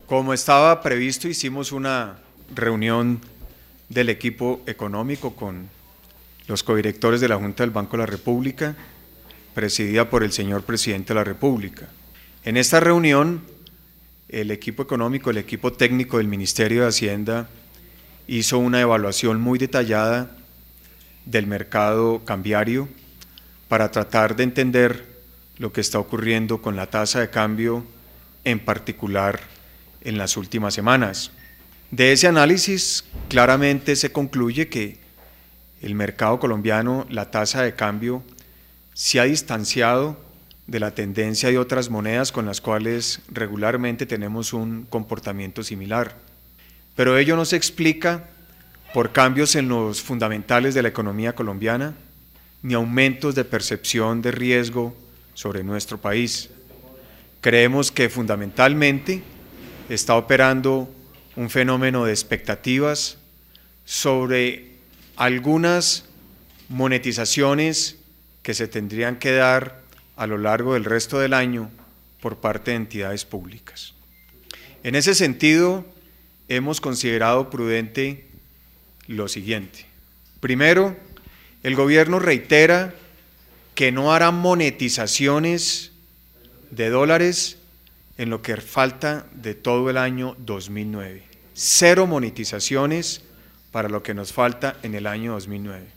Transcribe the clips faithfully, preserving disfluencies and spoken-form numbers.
Como estaba previsto, hicimos una reunión del equipo económico con los codirectores de la Junta del Banco de la República, presidida por el señor Presidente de la República. En esta reunión, el equipo económico, el equipo técnico del Ministerio de Hacienda hizo una evaluación muy detallada del mercado cambiario para tratar de entender lo que está ocurriendo con la tasa de cambio, en particular en las últimas semanas. De ese análisis claramente se concluye que el mercado colombiano, la tasa de cambio, se ha distanciado de la tendencia de otras monedas con las cuales regularmente tenemos un comportamiento similar. Pero ello no se explica por cambios en los fundamentales de la economía colombiana, ni aumentos de percepción de riesgo sobre nuestro país. Creemos que fundamentalmente está operando un fenómeno de expectativas sobre algunas monetizaciones que se tendrían que dar a lo largo del resto del año por parte de entidades públicas. En ese sentido, hemos considerado prudente lo siguiente. Primero, el gobierno reitera que no hará monetizaciones de dólares en lo que falta de todo el año dos mil nueve. Cero monetizaciones para lo que nos falta en el año dos mil nueve.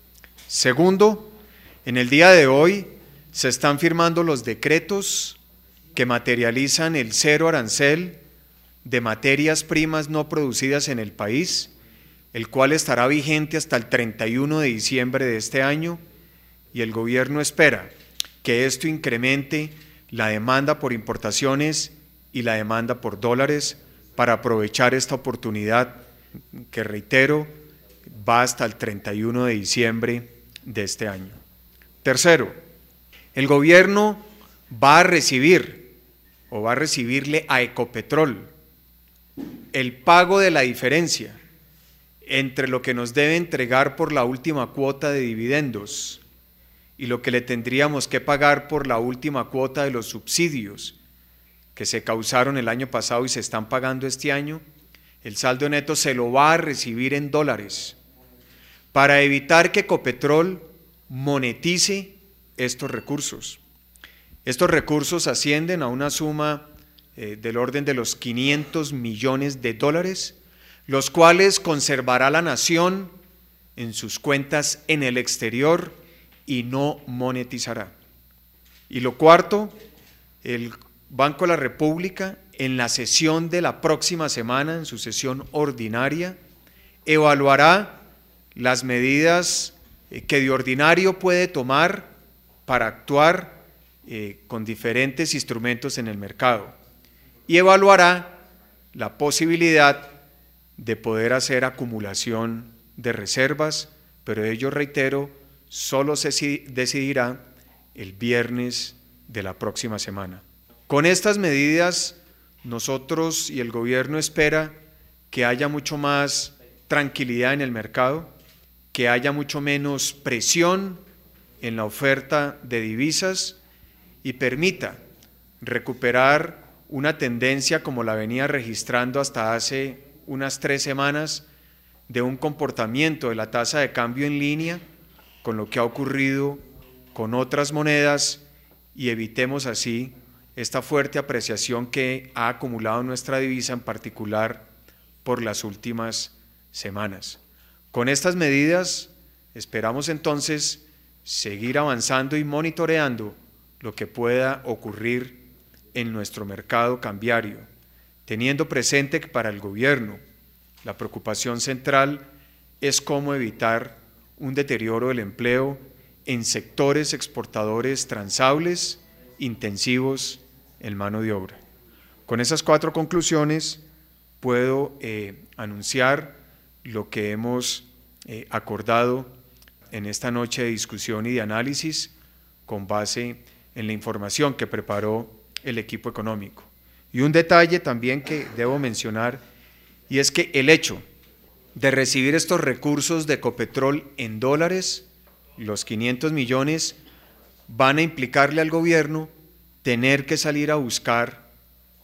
Segundo, en el día de hoy se están firmando los decretos que materializan el cero arancel de materias primas no producidas en el país, el cual estará vigente hasta el treinta y uno de diciembre de este año, y el gobierno espera que esto incremente la demanda por importaciones y la demanda por dólares para aprovechar esta oportunidad que, reitero, va hasta el treinta y uno de diciembre de este año. Tercero, el gobierno va a recibir o va a recibirle a Ecopetrol el pago de la diferencia entre lo que nos debe entregar por la última cuota de dividendos y lo que le tendríamos que pagar por la última cuota de los subsidios que se causaron el año pasado y se están pagando este año. El saldo neto se lo va a recibir en dólares para evitar que Ecopetrol monetice estos recursos. Estos recursos ascienden a una suma eh, del orden de los quinientos millones de dólares, los cuales conservará la nación en sus cuentas en el exterior y no monetizará. Y lo cuarto, el Banco de la República, en la sesión de la próxima semana, en su sesión ordinaria, evaluará las medidas que de ordinario puede tomar para actuar eh, con diferentes instrumentos en el mercado y evaluará la posibilidad de poder hacer acumulación de reservas, pero ello, reitero, solo se decidirá el viernes de la próxima semana. Con estas medidas, nosotros y el gobierno espera que haya mucho más tranquilidad en el mercado, que haya mucho menos presión en la oferta de divisas y permita recuperar una tendencia como la venía registrando hasta hace unas tres semanas de un comportamiento de la tasa de cambio en línea con lo que ha ocurrido con otras monedas y evitemos así esta fuerte apreciación que ha acumulado nuestra divisa, en particular por las últimas semanas. Con estas medidas esperamos entonces seguir avanzando y monitoreando lo que pueda ocurrir en nuestro mercado cambiario, teniendo presente que para el gobierno la preocupación central es cómo evitar un deterioro del empleo en sectores exportadores transables, intensivos en mano de obra. Con esas cuatro conclusiones puedo eh, anunciar lo que hemos eh, acordado en esta noche de discusión y de análisis con base en la información que preparó el equipo económico. Y un detalle también que debo mencionar, y es que el hecho de recibir estos recursos de Ecopetrol en dólares, los quinientos millones, van a implicarle al gobierno tener que salir a buscar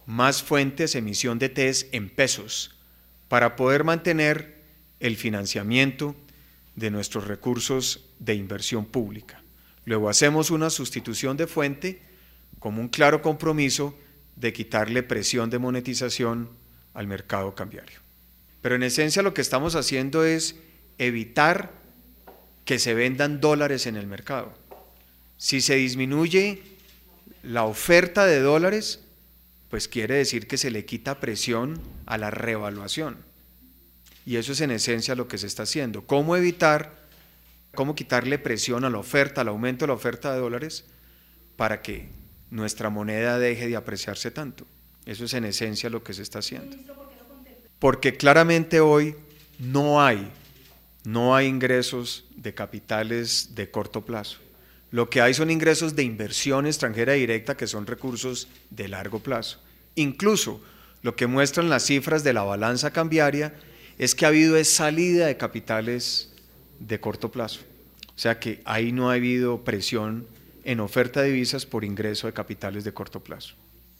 más fuentes, emisión de T E S en pesos, para poder mantener el financiamiento de nuestros recursos de inversión pública. Luego hacemos una sustitución de fuente como un claro compromiso de quitarle presión de monetización al mercado cambiario. Pero en esencia lo que estamos haciendo es evitar que se vendan dólares en el mercado. Si se disminuye la oferta de dólares, pues quiere decir que se le quita presión a la revaluación. Y eso es en esencia lo que se está haciendo. ¿Cómo evitar, cómo quitarle presión a la oferta, al aumento de la oferta de dólares, para que nuestra moneda deje de apreciarse tanto? Eso es en esencia lo que se está haciendo. Porque claramente hoy no hay, no hay ingresos de capitales de corto plazo. Lo que hay son ingresos de inversión extranjera directa, que son recursos de largo plazo. Incluso lo que muestran las cifras de la balanza cambiaria es que ha habido esa salida de capitales de corto plazo. O sea que ahí no ha habido presión en oferta de divisas por ingreso de capitales de corto plazo.